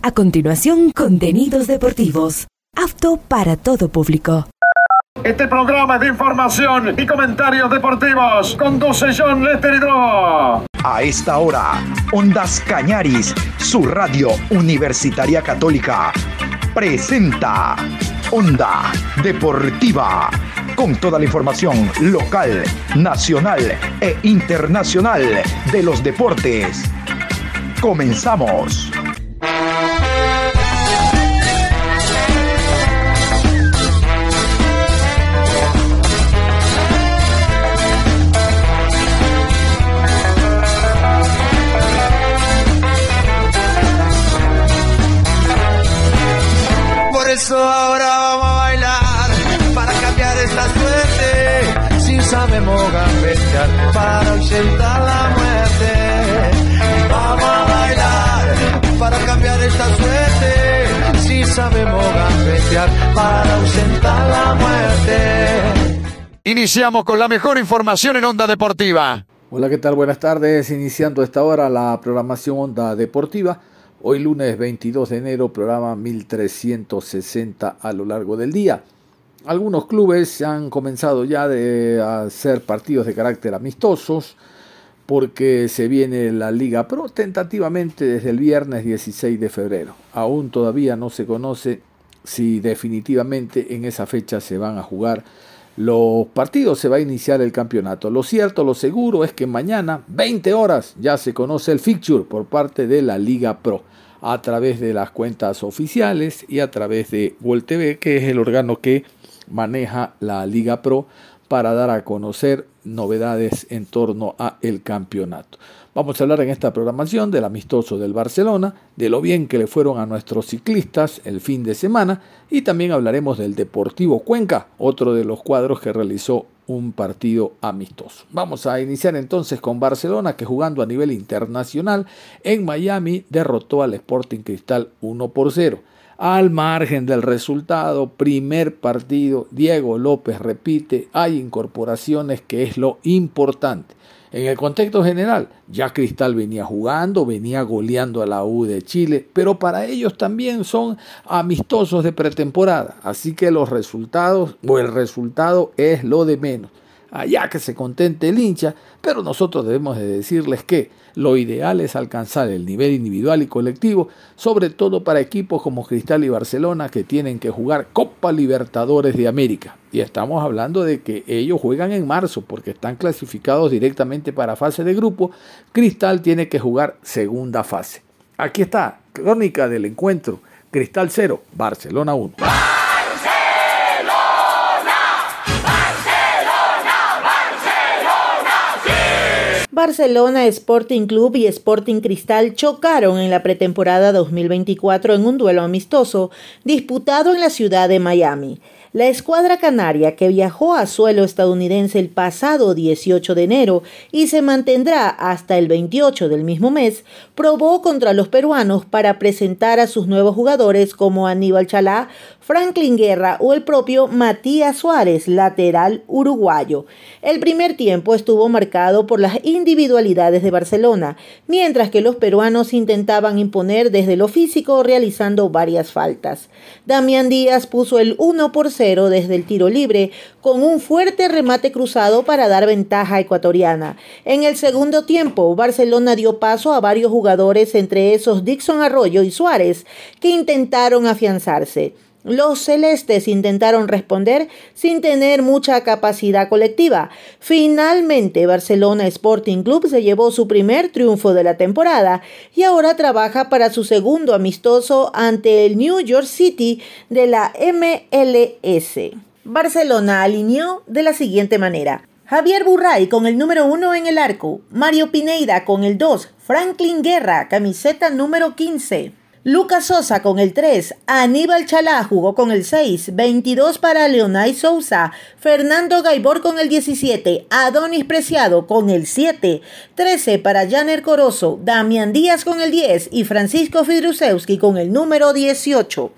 A continuación, contenidos deportivos, apto para todo público. Este programa de información y comentarios deportivos conduce John Lester Hidro. A esta hora, Ondas Cañaris, su radio universitaria católica, presenta Onda Deportiva, con toda la información local, nacional e internacional de los deportes. Comenzamos. Por eso ahora vamos a bailar para cambiar esta suerte. Si sabemos gambetear para ausentar la muerte. Vamos a bailar para cambiar esta suerte. Si sabemos gambetear para ausentar la muerte. Iniciamos con la mejor información en Onda Deportiva. Hola, ¿qué tal? Buenas tardes. Iniciando a esta hora la programación Onda Deportiva. Hoy lunes 22 de enero, programa 1360 a lo largo del día. Algunos clubes han comenzado ya a hacer partidos de carácter amistosos porque se viene la Liga Pro tentativamente desde el viernes 16 de febrero. Aún todavía no se conoce si definitivamente en esa fecha se van a jugar los partidos, se va a iniciar el campeonato. Lo cierto, lo seguro es que mañana, 20 horas, ya se conoce el fixture por parte de la Liga Pro, a través de las cuentas oficiales y a través de Gol TV, que es el órgano que maneja la Liga Pro para dar a conocer novedades en torno a el campeonato. Vamos a hablar en esta programación del amistoso del Barcelona, de lo bien que le fueron a nuestros ciclistas el fin de semana, y también hablaremos del Deportivo Cuenca, otro de los cuadros que realizó un partido amistoso. Vamos a iniciar entonces con Barcelona, que jugando a nivel internacional en Miami derrotó al Sporting Cristal 1-0. Al margen del resultado, primer partido, Diego López repite, hay incorporaciones, que es lo importante. En el contexto general, ya Cristal venía jugando, venía goleando a la U de Chile, pero para ellos también son amistosos de pretemporada, así que los resultados o el resultado es lo de menos. Allá que se contente el hincha, pero nosotros debemos de decirles que lo ideal es alcanzar el nivel individual y colectivo, sobre todo para equipos como Cristal y Barcelona, que tienen que jugar Copa Libertadores de América. Y estamos hablando de que ellos juegan en marzo porque están clasificados directamente para fase de grupo. Cristal tiene que jugar segunda fase. Aquí está, crónica del encuentro. Cristal 0, Barcelona 1. Barcelona Sporting Club y Sporting Cristal chocaron en la pretemporada 2024 en un duelo amistoso disputado en la ciudad de Miami. La escuadra canaria, que viajó a suelo estadounidense el pasado 18 de enero y se mantendrá hasta el 28 del mismo mes, probó contra los peruanos para presentar a sus nuevos jugadores como Aníbal Chalá, Franklin Guerra o el propio Matías Suárez, lateral uruguayo. El primer tiempo estuvo marcado por las individualidades de Barcelona, mientras que los peruanos intentaban imponer desde lo físico realizando varias faltas. Damián Díaz puso el 1-0 desde el tiro libre con un fuerte remate cruzado para dar ventaja ecuatoriana. En el segundo tiempo, Barcelona dio paso a varios jugadores, entre esos Dixon Arroyo y Suárez, que intentaron afianzarse. Los celestes intentaron responder sin tener mucha capacidad colectiva. Finalmente, Barcelona Sporting Club se llevó su primer triunfo de la temporada y ahora trabaja para su segundo amistoso ante el New York City de la MLS. Barcelona alineó de la siguiente manera: Javier Burray con el número 1 en el arco, Mario Pineida con el 2, Franklin Guerra, camiseta número 15. Lucas Sosa con el 3, Aníbal Chalá jugó con el 6, 22 para Leonay Sousa, Fernando Gaibor con el 17, Adonis Preciado con el 7, 13 para Janer Corozo, Damián Díaz con el 10 y Francisco Fidrusewski con el número 18.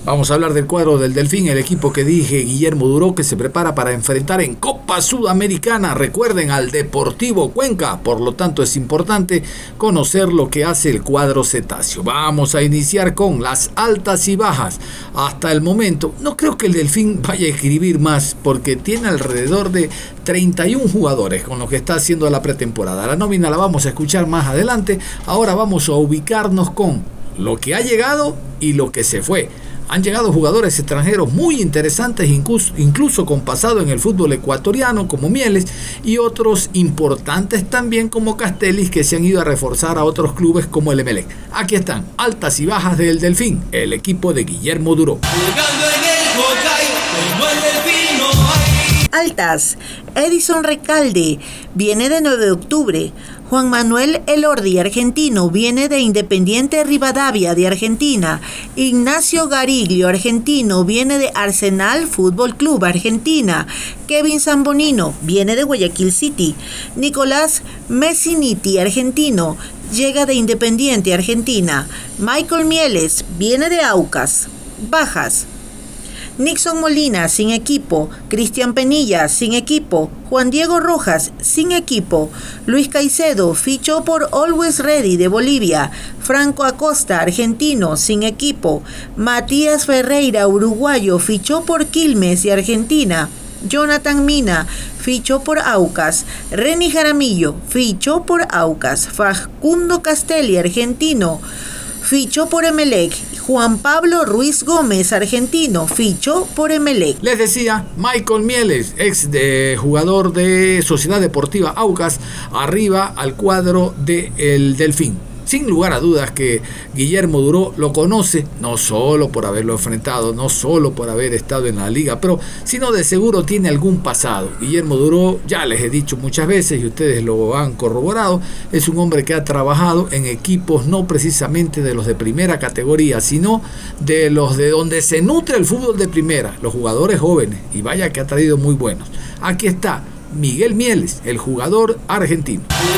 Vamos a hablar del cuadro del Delfín, el equipo que dirige Guillermo Duró, que se prepara para enfrentar en Copa Sudamericana, recuerden, al Deportivo Cuenca. Por lo tanto, es importante conocer lo que hace el cuadro cetáceo. Vamos a iniciar con las altas y bajas. Hasta el momento, no creo que el Delfín vaya a escribir más, porque tiene alrededor de 31 jugadores con los que está haciendo la pretemporada. La nómina la vamos a escuchar más adelante. Ahora vamos a ubicarnos con lo que ha llegado y lo que se fue. Han llegado jugadores extranjeros muy interesantes, incluso con pasado en el fútbol ecuatoriano, como Mieles, y otros importantes también como Castellis, que se han ido a reforzar a otros clubes como el Emelec. Aquí están, altas y bajas del Delfín, el equipo de Guillermo Duró. Altas: Edison Recalde, viene de 9 de octubre. Juan Manuel Elordi, argentino, viene de Independiente Rivadavia de Argentina. Ignacio Gariglio, argentino, viene de Arsenal Fútbol Club Argentina. Kevin Zambonino, viene de Guayaquil City. Nicolás Messiniti, argentino, llega de Independiente Argentina. Michael Mieles, viene de Aucas. Bajas: Nixon Molina, sin equipo. Cristian Penilla, sin equipo. Juan Diego Rojas, sin equipo. Luis Caicedo, fichó por Always Ready de Bolivia. Franco Acosta, argentino, sin equipo. Matías Ferreira, uruguayo, fichó por Quilmes de Argentina. Jonathan Mina, fichó por Aucas. Reni Jaramillo, fichó por Aucas. Facundo Castelli, argentino, fichó por Emelec. Juan Pablo Ruiz Gómez, argentino, fichó por Emelec. Les decía, Michael Mieles, ex de jugador de Sociedad Deportiva Aucas, arriba al cuadro del Delfín. Sin lugar a dudas que Guillermo Duró lo conoce, no solo por haberlo enfrentado, no solo por haber estado en la Liga Pro, sino de seguro tiene algún pasado. Guillermo Duró, ya les he dicho muchas veces y ustedes lo han corroborado, es un hombre que ha trabajado en equipos no precisamente de los de primera categoría, sino de los de donde se nutre el fútbol de primera, los jugadores jóvenes, y vaya que ha traído muy buenos. Aquí está Miguel Mieles, el jugador argentino.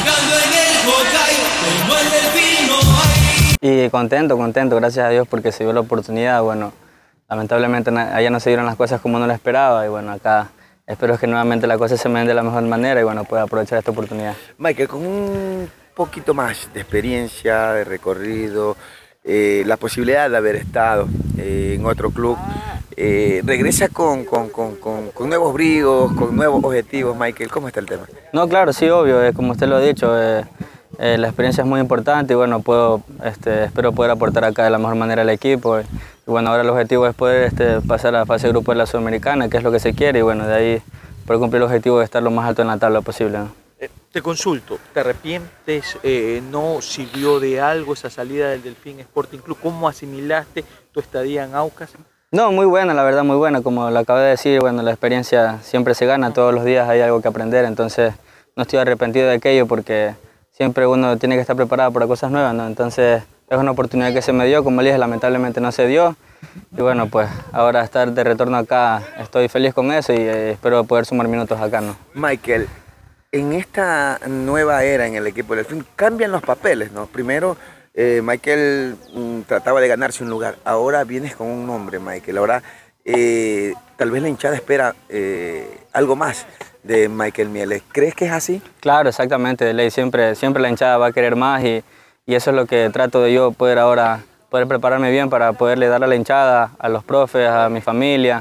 Y contento, gracias a Dios porque se dio la oportunidad. Bueno, lamentablemente allá no se dieron las cosas como uno lo esperaba y bueno, acá espero que nuevamente las cosas se me den de la mejor manera y bueno, pueda aprovechar esta oportunidad. Michael, con un poquito más de experiencia, de recorrido, la posibilidad de haber estado en otro club, regresa con nuevos bríos, con nuevos objetivos. Michael, ¿cómo está el tema? No, claro, sí, obvio, como usted lo ha dicho, la experiencia es muy importante y bueno, espero poder aportar acá de la mejor manera al equipo. Y bueno, ahora el objetivo es poder pasar a la fase de grupo de la Sudamericana, que es lo que se quiere, y bueno, de ahí poder cumplir el objetivo de estar lo más alto en la tabla posible, ¿no? Te consulto, ¿te arrepientes? ¿No sirvió de algo esa salida del Delfín Sporting Club? ¿Cómo asimilaste tu estadía en Aucas? No, muy buena, la verdad, muy buena. Como lo acabé de decir, bueno, la experiencia siempre se gana, todos los días hay algo que aprender, entonces no estoy arrepentido de aquello porque siempre uno tiene que estar preparado para cosas nuevas, ¿no? Entonces es una oportunidad que se me dio, como le dije, lamentablemente no se dio. Y bueno, pues ahora estar de retorno acá, estoy feliz con eso y espero poder sumar minutos acá, ¿no? Michael, en esta nueva era en el equipo del Delfín cambian los papeles, ¿no? Primero Michael trataba de ganarse un lugar, ahora vienes con un nombre, Michael, ahora tal vez la hinchada espera algo más de Michael Mieles. ¿Crees que es así? Claro, exactamente, de ley, siempre la hinchada va a querer más y eso es lo que trato de yo poder prepararme bien para poderle dar a la hinchada, a los profes, a mi familia,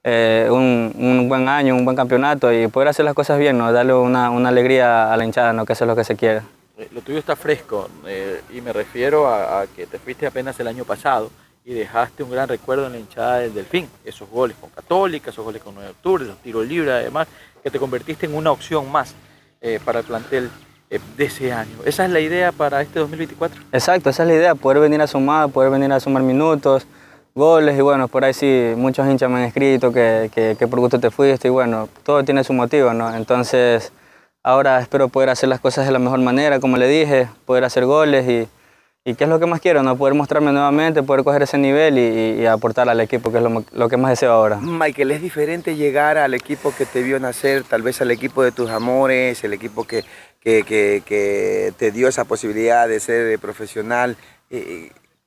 un buen año, un buen campeonato y poder hacer las cosas bien, ¿no? Darle una alegría a la hinchada, ¿no? Que eso es lo que se quiere. Lo tuyo está fresco y me refiero a que te fuiste apenas el año pasado y dejaste un gran recuerdo en la hinchada del Delfín, esos goles con Católica, esos goles con 9 de octubre, los tiros libres además, que te convertiste en una opción más para el plantel de ese año. ¿Esa es la idea para este 2024? Exacto, esa es la idea, poder venir a sumar minutos, goles y bueno, por ahí sí, muchos hinchas me han escrito que por gusto te fuiste y bueno, todo tiene su motivo, ¿no? Entonces ahora espero poder hacer las cosas de la mejor manera, como le dije, poder hacer goles y qué es lo que más quiero, ¿no? Poder mostrarme nuevamente, poder coger ese nivel y aportar al equipo, que es lo que más deseo ahora. Michael, ¿es diferente llegar al equipo que te vio nacer, tal vez al equipo de tus amores, el equipo que te dio esa posibilidad de ser profesional? ¿Qué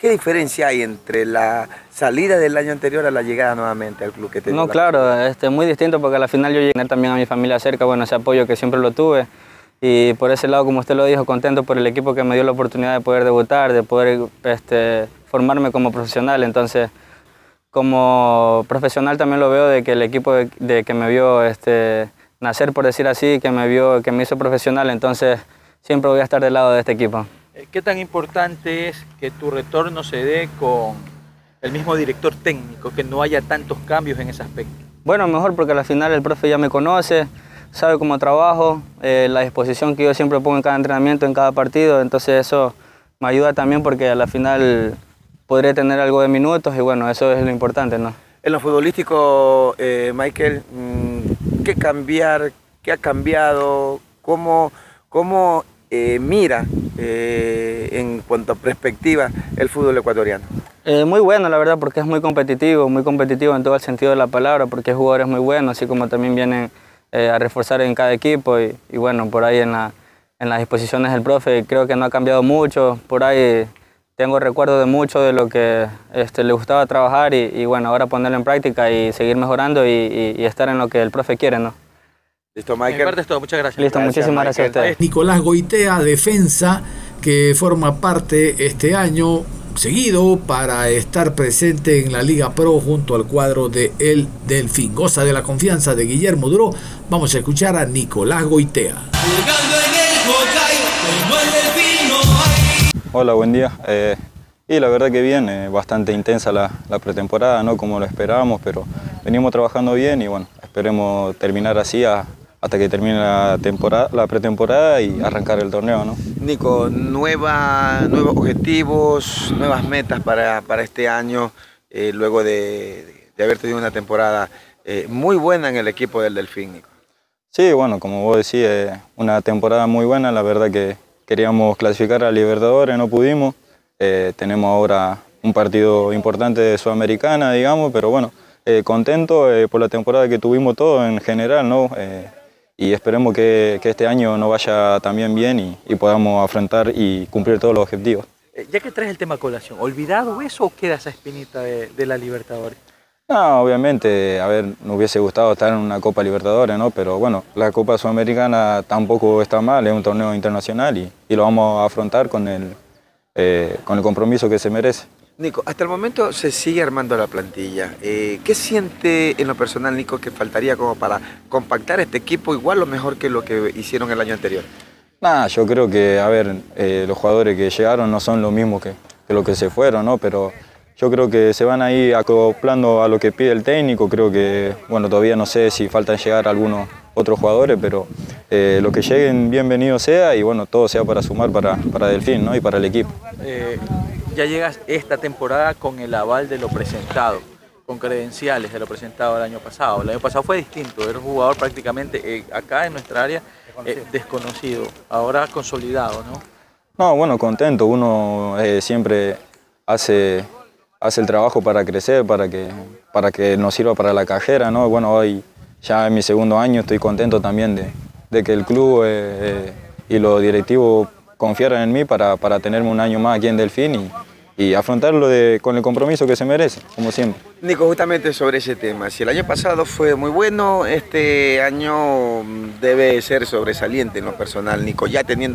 ¿Qué diferencia hay entre la salida del año anterior a la llegada nuevamente al club que te dio? No, claro, muy distinto porque al final yo llegué también a mi familia cerca, bueno, ese apoyo que siempre lo tuve. Y por ese lado, como usted lo dijo, contento por el equipo que me dio la oportunidad de poder debutar, de poder formarme como profesional. Entonces, como profesional también lo veo de que el equipo que me vio nacer, por decir así, que me hizo profesional, entonces siempre voy a estar del lado de este equipo. ¿Qué tan importante es que tu retorno se dé con el mismo director técnico, que no haya tantos cambios en ese aspecto? Bueno, mejor porque al final el profe ya me conoce, sabe cómo trabajo, la disposición que yo siempre pongo en cada entrenamiento, en cada partido, entonces eso me ayuda también porque a la final podré tener algo de minutos y bueno, eso es lo importante, ¿no? En lo futbolístico, Michael, ¿qué ha cambiado? ¿Cómo mira en cuanto a perspectiva el fútbol ecuatoriano? Muy bueno, la verdad, porque es muy competitivo en todo el sentido de la palabra, porque hay jugadores muy buenos, así como también vienen a reforzar en cada equipo y bueno, por ahí en las disposiciones del profe creo que no ha cambiado mucho, por ahí tengo recuerdo de mucho de lo que le gustaba trabajar y bueno, ahora ponerlo en práctica y seguir mejorando y estar en lo que el profe quiere, ¿no? Listo, Michael. Mi parte es todo, muchas gracias. Listo, muchísimas gracias a ustedes. Nicolás Goitea, defensa, que forma parte este año seguido para estar presente en la Liga Pro junto al cuadro de El Delfín. Goza de la confianza de Guillermo Duró. Vamos a escuchar a Nicolás Goitea. Hola, buen día. Y la verdad que bien, bastante intensa la pretemporada, no como lo esperábamos, pero venimos trabajando bien y bueno, esperemos terminar así hasta que termine la pretemporada y arrancar el torneo, ¿no? Nico, nuevos objetivos, nuevas metas para este año, luego de haber tenido una temporada muy buena en el equipo del Delfín, Nico. Sí, bueno, como vos decís, una temporada muy buena, la verdad que queríamos clasificar a Libertadores, no pudimos. Tenemos ahora un partido importante de Sudamericana, digamos, pero bueno, contento por la temporada que tuvimos todos en general, ¿no? Y esperemos que este año nos vaya también bien y podamos afrontar y cumplir todos los objetivos. Ya que traes el tema colación, ¿olvidado eso o queda esa espinita de la Libertadores? No, obviamente, a ver, nos hubiese gustado estar en una Copa Libertadores, ¿no? Pero bueno, la Copa Sudamericana tampoco está mal, es un torneo internacional y lo vamos a afrontar con el compromiso que se merece. Nico, hasta el momento se sigue armando la plantilla. ¿Qué siente en lo personal, Nico, que faltaría como para compactar este equipo igual o mejor que lo que hicieron el año anterior? Nada, yo creo que, a ver, los jugadores que llegaron no son lo mismo que los que se fueron, ¿no? Pero yo creo que se van a ir acoplando a lo que pide el técnico. Creo que, bueno, todavía no sé si faltan llegar algunos otros jugadores, pero lo que lleguen, bienvenido sea y bueno, todo sea para sumar para Delfín, ¿no? Y para el equipo. Ya llegas esta temporada con el aval de lo presentado, con credenciales de lo presentado el año pasado. El año pasado fue distinto, era un jugador prácticamente acá en nuestra área desconocido, ahora consolidado, ¿no? No, bueno, contento. Uno siempre hace el trabajo para crecer, para que nos sirva para la carrera, ¿no? Bueno, hoy ya en mi segundo año estoy contento también de que el club y los directivos confiaran en mí para tenerme un año más aquí en Delfín y afrontarlo con el compromiso que se merece, como siempre. Nico, justamente sobre ese tema, si el año pasado fue muy bueno, este año debe ser sobresaliente en lo personal, Nico, ya teniendo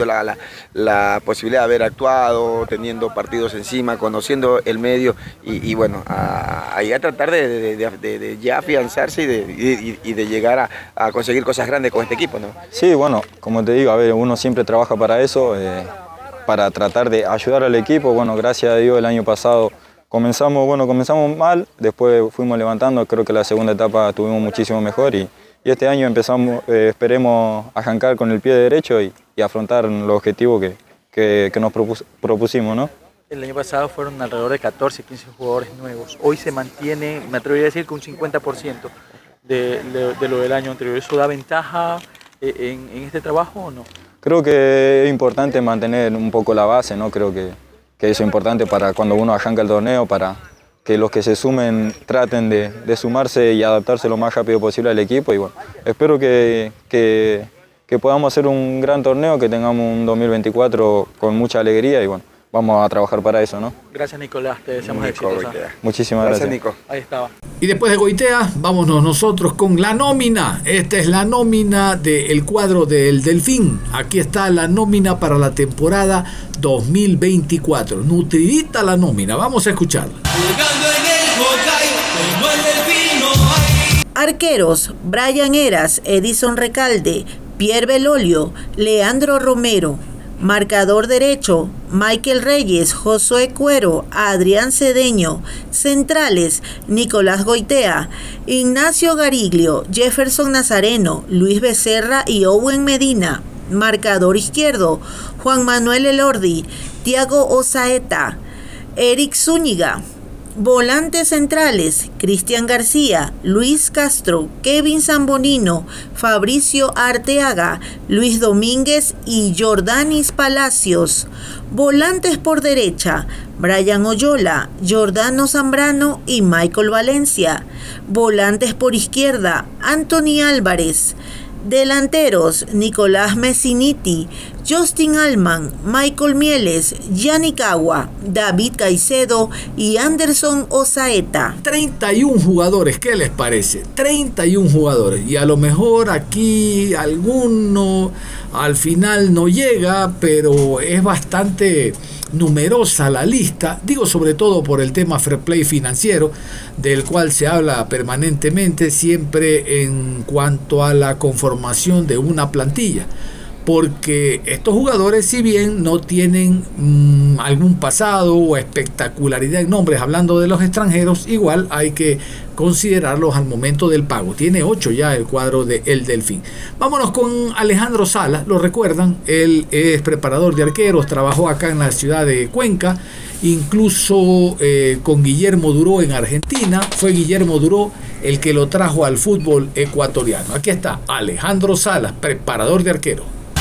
la posibilidad de haber actuado, teniendo partidos encima, conociendo el medio y bueno, a tratar de ya afianzarse y de llegar a conseguir cosas grandes con este equipo, ¿no? Sí, bueno, como te digo, a ver, uno siempre trabaja para eso, para tratar de ayudar al equipo. Bueno, gracias a Dios el año pasado comenzamos mal, después fuimos levantando, creo que la segunda etapa tuvimos muchísimo mejor y este año esperemos arrancar con el pie derecho y afrontar los objetivos que nos propusimos, ¿no? El año pasado fueron alrededor de 14, 15 jugadores nuevos. Hoy se mantiene, me atrevería a decir que un 50% de lo del año anterior. ¿Eso da ventaja en este trabajo o no? Creo que es importante mantener un poco la base, ¿no? Creo que eso es importante para cuando uno arranca el torneo, para que los que se sumen traten de sumarse y adaptarse lo más rápido posible al equipo. Y bueno, espero que podamos hacer un gran torneo, que tengamos un 2024 con mucha alegría y bueno, vamos a trabajar para eso, ¿no? Gracias, Nicolás, te deseamos éxito. Muchísimas gracias. Nico. Ahí estaba. Y después de Goitea, vámonos nosotros con la nómina. Esta es la nómina del cuadro del Delfín. Aquí está la nómina para la temporada 2024. Nutridita la nómina, vamos a escucharla. Arqueros: Brian Heras, Edison Recalde, Pierre Belolio, Leandro Romero. Marcador derecho: Michael Reyes, Josué Cuero, Adrián Cedeño. Centrales: Nicolás Goitea, Ignacio Gariglio, Jefferson Nazareno, Luis Becerra y Owen Medina. Marcador izquierdo: Juan Manuel Elordi, Tiago Osaeta, Eric Zúñiga. Volantes centrales: Cristian García, Luis Castro, Kevin Zambonino, Fabricio Arteaga, Luis Domínguez y Jordanis Palacios. Volantes por derecha: Brian Oyola, Jordano Zambrano y Michael Valencia. Volantes por izquierda: Anthony Álvarez. Delanteros: Nicolás Messiniti, Justin Alman, Michael Mieles, Yannick Agua, David Caicedo y Anderson Osaeta. 31 jugadores, ¿qué les parece? 31 jugadores. Y a lo mejor aquí alguno al final no llega, pero es bastante numerosa la lista. Digo sobre todo por el tema fair play financiero, del cual se habla permanentemente siempre en cuanto a la conformación de una plantilla. Porque estos jugadores, si bien no tienen algún pasado o espectacularidad en nombres, hablando de los extranjeros, igual hay que considerarlos al momento del pago. Tiene 8 ya el cuadro de El Delfín. Vámonos con Alejandro Salas, lo recuerdan, él es preparador de arqueros, trabajó acá en la ciudad de Cuenca, incluso con Guillermo Duró en Argentina. Fue Guillermo Duró el que lo trajo al fútbol ecuatoriano. Aquí está Alejandro Salas, preparador de arqueros.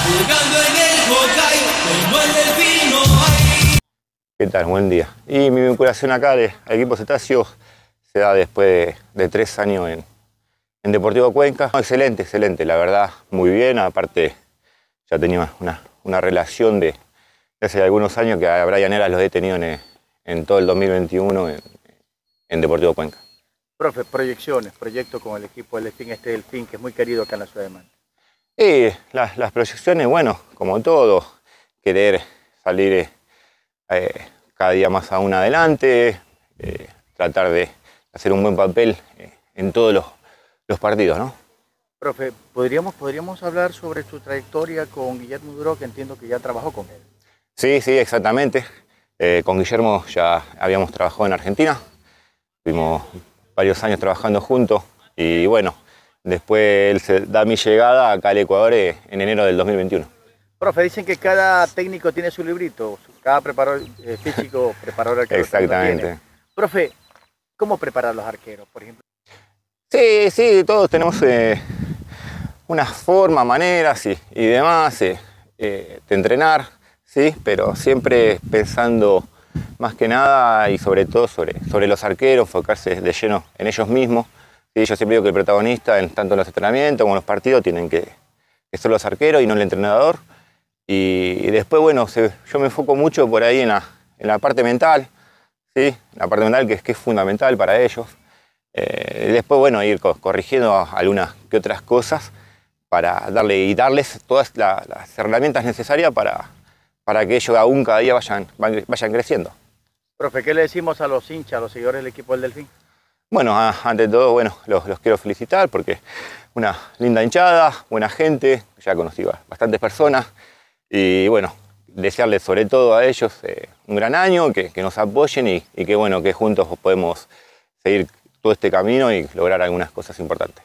¿Qué tal? Buen día. Y mi vinculación acá al equipo Cetáceos se da después de 3 años en Deportivo Cuenca. Excelente, excelente, la verdad, muy bien. Aparte, ya tenía una relación de hace algunos años que a Brian Heras los he tenido en todo el 2021 en Deportivo Cuenca. Profe, proyecciones, proyecto con el equipo del Delfín, que es muy querido acá en la ciudad de Manta. Y las proyecciones, bueno, como todo, querer salir cada día más aún adelante, tratar de hacer un buen papel en todos los partidos, ¿no? Profe, ¿podríamos hablar sobre su trayectoria con Guillermo Duró, que entiendo que ya trabajó con él? Sí, exactamente. Con Guillermo ya habíamos trabajado en Argentina, tuvimos varios años trabajando juntos y bueno, después él se da mi llegada acá al Ecuador en enero del 2021. Profe, dicen que cada técnico tiene su librito, cada preparador físico, preparador arquero. Exactamente. Profe, ¿cómo preparar los arqueros, por ejemplo? Sí, todos tenemos unas formas, maneras y demás de entrenar, sí, pero siempre pensando más que nada y sobre todo sobre los arqueros, enfocarse de lleno en ellos mismos. Sí, yo siempre digo que el protagonista, tanto en los entrenamientos como en los partidos, tienen que ser los arqueros y no el entrenador. Y después, bueno, yo me enfoco mucho por ahí en la parte mental, ¿sí? La parte mental que es fundamental para ellos. Y después, bueno, ir corrigiendo algunas que otras cosas para darles todas las herramientas necesarias para que ellos aún cada día vayan creciendo. Profe, ¿qué le decimos a los hinchas, a los seguidores del equipo del Delfín? Bueno, ante todo, bueno, los quiero felicitar porque una linda hinchada, buena gente, ya conocí bastantes personas y bueno, desearles sobre todo a ellos un gran año, que nos apoyen y que bueno, que juntos podemos seguir todo este camino y lograr algunas cosas importantes.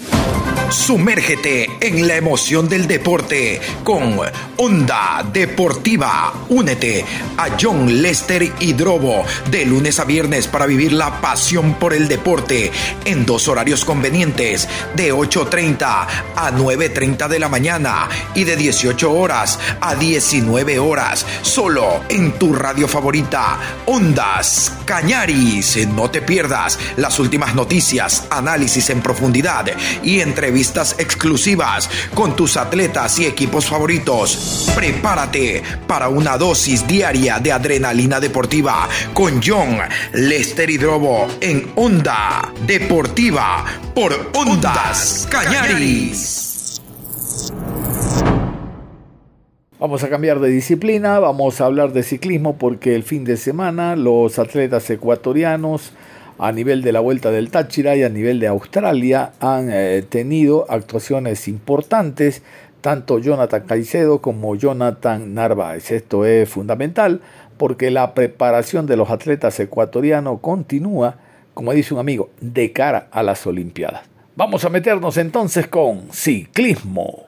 Sumérgete en la emoción del deporte con Onda Deportiva. Únete a John Lester Hidrobo de lunes a viernes para vivir la pasión por el deporte en 2 horarios convenientes de 8:30 a 9:30 de la mañana y de 18 horas a 19 horas. Solo en tu radio favorita, Ondas Cañaris. No te pierdas las últimas noticias, análisis en profundidad y entrevistas exclusivas con tus atletas y equipos favoritos. Prepárate para una dosis diaria de adrenalina deportiva con John Lester Hidrobo en Onda Deportiva por Ondas Cañaris. Vamos a cambiar de disciplina, vamos a hablar de ciclismo porque el fin de semana los atletas ecuatorianos a nivel de la Vuelta del Táchira y a nivel de Australia han tenido actuaciones importantes, tanto Jonathan Caicedo como Jonathan Narváez. Esto es fundamental porque la preparación de los atletas ecuatorianos continúa, como dice un amigo, de cara a las Olimpiadas. Vamos a meternos entonces con ciclismo.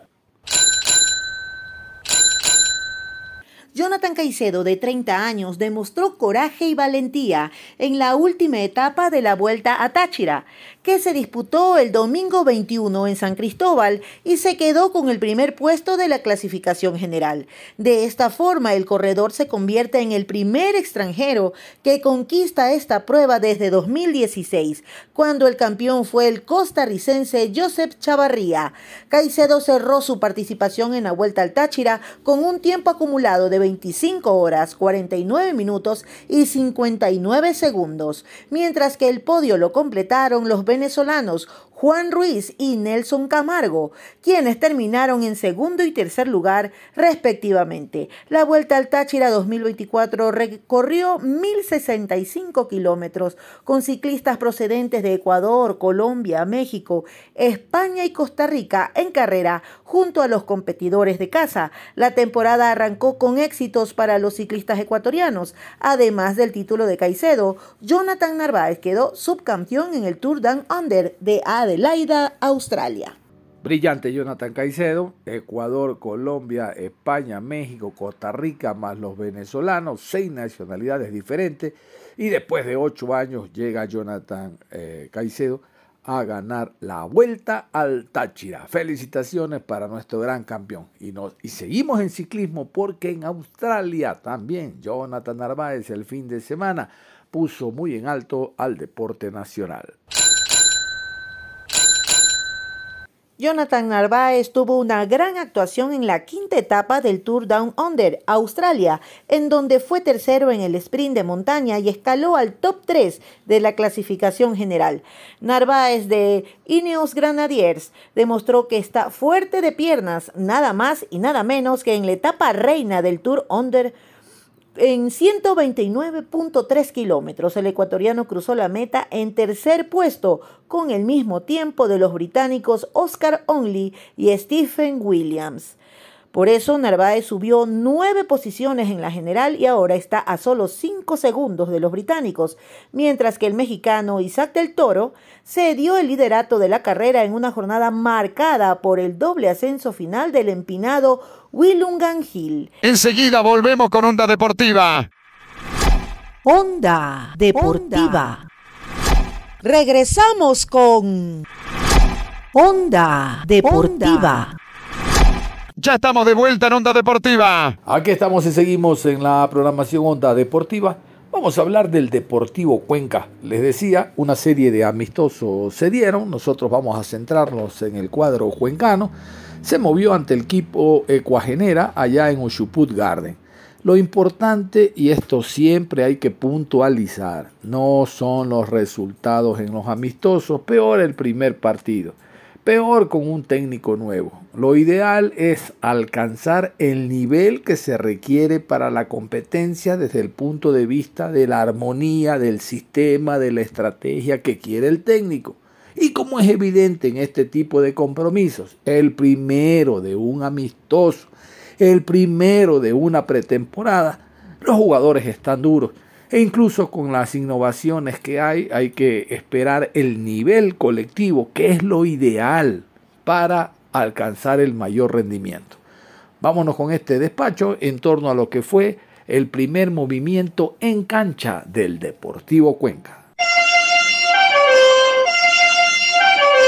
Jonathan Caicedo, de 30 años, demostró coraje y valentía en la última etapa de la Vuelta a Táchira, que se disputó el domingo 21 en San Cristóbal y se quedó con el primer puesto de la clasificación general. De esta forma, el corredor se convierte en el primer extranjero que conquista esta prueba desde 2016, cuando el campeón fue el costarricense Josep Chavarría. Caicedo cerró su participación en la Vuelta al Táchira con un tiempo acumulado de 25 horas, 49 minutos y 59 segundos, mientras que el podio lo completaron los venezolanos Juan Ruiz y Nelson Camargo, quienes terminaron en segundo y tercer lugar respectivamente. La Vuelta al Táchira 2024 recorrió 1.065 kilómetros con ciclistas procedentes de Ecuador, Colombia, México, España y Costa Rica en carrera junto a los competidores de casa. La temporada arrancó con éxitos para los ciclistas ecuatorianos. Además del título de Caicedo, Jonathan Narváez quedó subcampeón en el Tour Down Under de Adelaida, Australia. Brillante Jonathan Caicedo, Ecuador, Colombia, España, México, Costa Rica, más los venezolanos, 6 nacionalidades diferentes, y después de 8 años llega Jonathan Caicedo a ganar la Vuelta al Táchira. Felicitaciones para nuestro gran campeón. Y seguimos en ciclismo porque en Australia también Jonathan Narváez el fin de semana puso muy en alto al deporte nacional. Jonathan Narváez tuvo una gran actuación en la quinta etapa del Tour Down Under, Australia, en donde fue tercero en el sprint de montaña y escaló al top 3 de la clasificación general. Narváez, de Ineos Grenadiers, demostró que está fuerte de piernas, nada más y nada menos que en la etapa reina del Tour Under. En 129.3 kilómetros, el ecuatoriano cruzó la meta en tercer puesto, con el mismo tiempo de los británicos Oscar Onley y Stephen Williams. Por eso, Narváez subió 9 posiciones en la general y ahora está a solo 5 segundos de los británicos, mientras que el mexicano Isaac del Toro se dio el liderato de la carrera en una jornada marcada por el doble ascenso final del empinado Willungan Hill. Enseguida volvemos con Onda Deportiva. Onda Deportiva. Regresamos con Onda Deportiva. Ya estamos de vuelta en Onda Deportiva. Aquí estamos y seguimos en la programación Onda Deportiva. Vamos a hablar del Deportivo Cuenca. Les decía, una serie de amistosos se dieron. Nosotros vamos a centrarnos en el cuadro cuencano. Se movió ante el equipo Ecuagenera allá en Ushuput Garden. Lo importante, y esto siempre hay que puntualizar, no son los resultados en los amistosos, peor el primer partido. Peor con un técnico nuevo. Lo ideal es alcanzar el nivel que se requiere para la competencia desde el punto de vista de la armonía, del sistema, de la estrategia que quiere el técnico. Y como es evidente en este tipo de compromisos, el primero de un amistoso, el primero de una pretemporada, los jugadores están duros. E incluso con las innovaciones que hay que esperar el nivel colectivo, que es lo ideal para alcanzar el mayor rendimiento. Vámonos con este despacho en torno a lo que fue el primer movimiento en cancha del Deportivo Cuenca.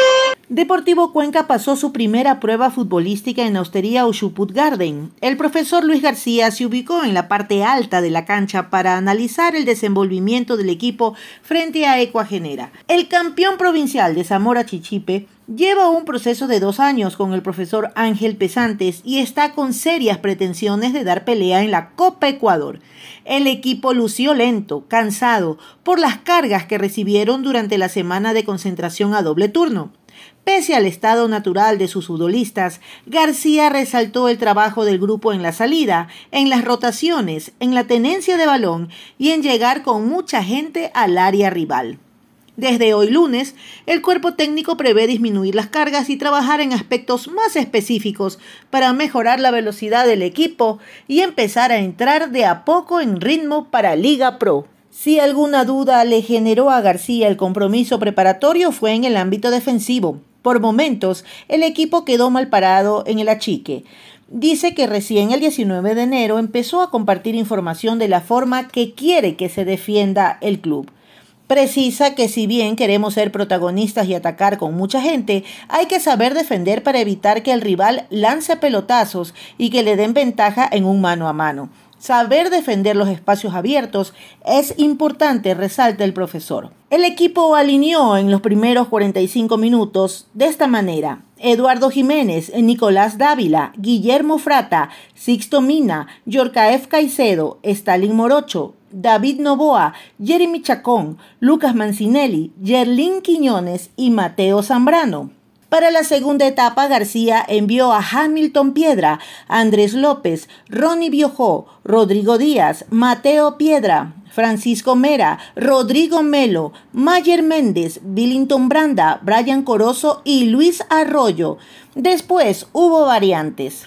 Deportivo Cuenca pasó su primera prueba futbolística en la Hostería Ushuput Garden. El profesor Luis García se ubicó en la parte alta de la cancha para analizar el desenvolvimiento del equipo frente a Ecuagenera. El campeón provincial de Zamora Chichipe lleva un proceso de 2 años con el profesor Ángel Pesantes y está con serias pretensiones de dar pelea en la Copa Ecuador. El equipo lució lento, cansado, por las cargas que recibieron durante la semana de concentración a doble turno. Pese al estado natural de sus futbolistas, García resaltó el trabajo del grupo en la salida, en las rotaciones, en la tenencia de balón y en llegar con mucha gente al área rival. Desde hoy lunes, el cuerpo técnico prevé disminuir las cargas y trabajar en aspectos más específicos para mejorar la velocidad del equipo y empezar a entrar de a poco en ritmo para Liga Pro. Si alguna duda le generó a García el compromiso preparatorio fue en el ámbito defensivo. Por momentos, el equipo quedó mal parado en el achique. Dice que recién el 19 de enero empezó a compartir información de la forma que quiere que se defienda el club. Precisa que si bien queremos ser protagonistas y atacar con mucha gente, hay que saber defender para evitar que el rival lance pelotazos y que le den ventaja en un mano a mano. Saber defender los espacios abiertos es importante, resalta el profesor. El equipo alineó en los primeros 45 minutos de esta manera: Eduardo Jiménez, Nicolás Dávila, Guillermo Frata, Sixto Mina, Yorcaef Caicedo, Stalin Morocho, David Novoa, Jeremy Chacón, Lucas Mancinelli, Yerlín Quiñones y Mateo Zambrano. Para la segunda etapa, García envió a Hamilton Piedra, Andrés López, Ronnie Biojó, Rodrigo Díaz, Mateo Piedra, Francisco Mera, Rodrigo Melo, Mayer Méndez, Billington Branda, Brian Corozo y Luis Arroyo. Después hubo variantes.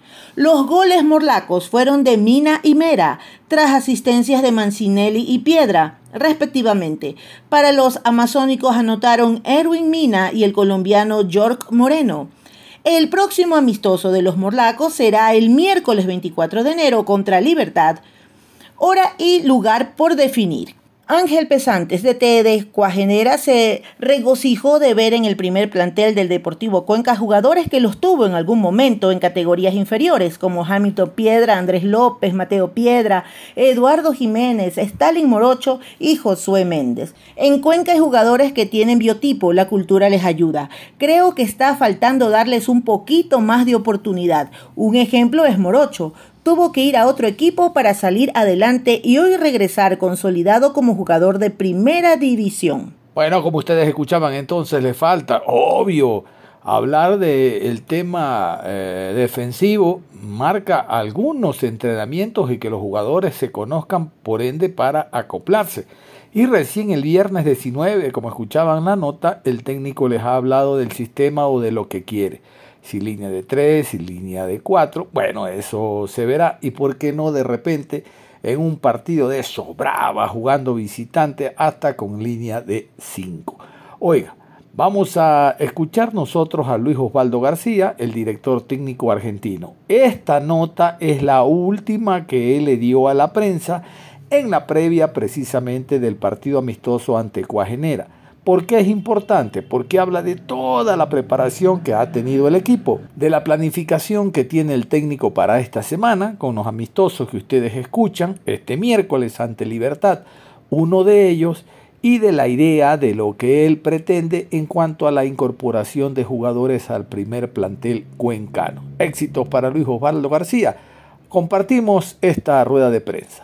Los goles morlacos fueron de Mina y Mera, tras asistencias de Mancinelli y Piedra, respectivamente. Para los amazónicos anotaron Erwin Mina y el colombiano York Moreno. El próximo amistoso de los morlacos será el miércoles 24 de enero contra Libertad. Hora y lugar por definir. Ángel Pesantes, DT de Ecuagenera, se regocijó de ver en el primer plantel del Deportivo Cuenca jugadores que los tuvo en algún momento en categorías inferiores, como Hamilton Piedra, Andrés López, Mateo Piedra, Eduardo Jiménez, Stalin Morocho y Josué Méndez. En Cuenca hay jugadores que tienen biotipo, la cultura les ayuda. Creo que está faltando darles un poquito más de oportunidad. Un ejemplo es Morocho. Tuvo que ir a otro equipo para salir adelante y hoy regresar consolidado como jugador de primera división. Bueno, como ustedes escuchaban, entonces le falta, obvio, hablar del tema defensivo. Marca algunos entrenamientos y que los jugadores se conozcan, por ende, para acoplarse. Y recién el viernes 19, como escuchaban la nota, el técnico les ha hablado del sistema o de lo que quiere. Si línea de 3, si línea de 4, bueno, eso se verá. Y por qué no de repente en un partido de sobraba jugando visitante hasta con línea de 5. Oiga, vamos a escuchar nosotros a Luis Osvaldo García, el director técnico argentino. Esta nota es la última que él le dio a la prensa en la previa precisamente del partido amistoso ante Ecuagenera. ¿Por qué es importante? Porque habla de toda la preparación que ha tenido el equipo, de la planificación que tiene el técnico para esta semana, con los amistosos que ustedes escuchan, este miércoles ante Libertad, uno de ellos, y de la idea de lo que él pretende en cuanto a la incorporación de jugadores al primer plantel cuencano. Éxitos para Luis Osvaldo García. Compartimos esta rueda de prensa.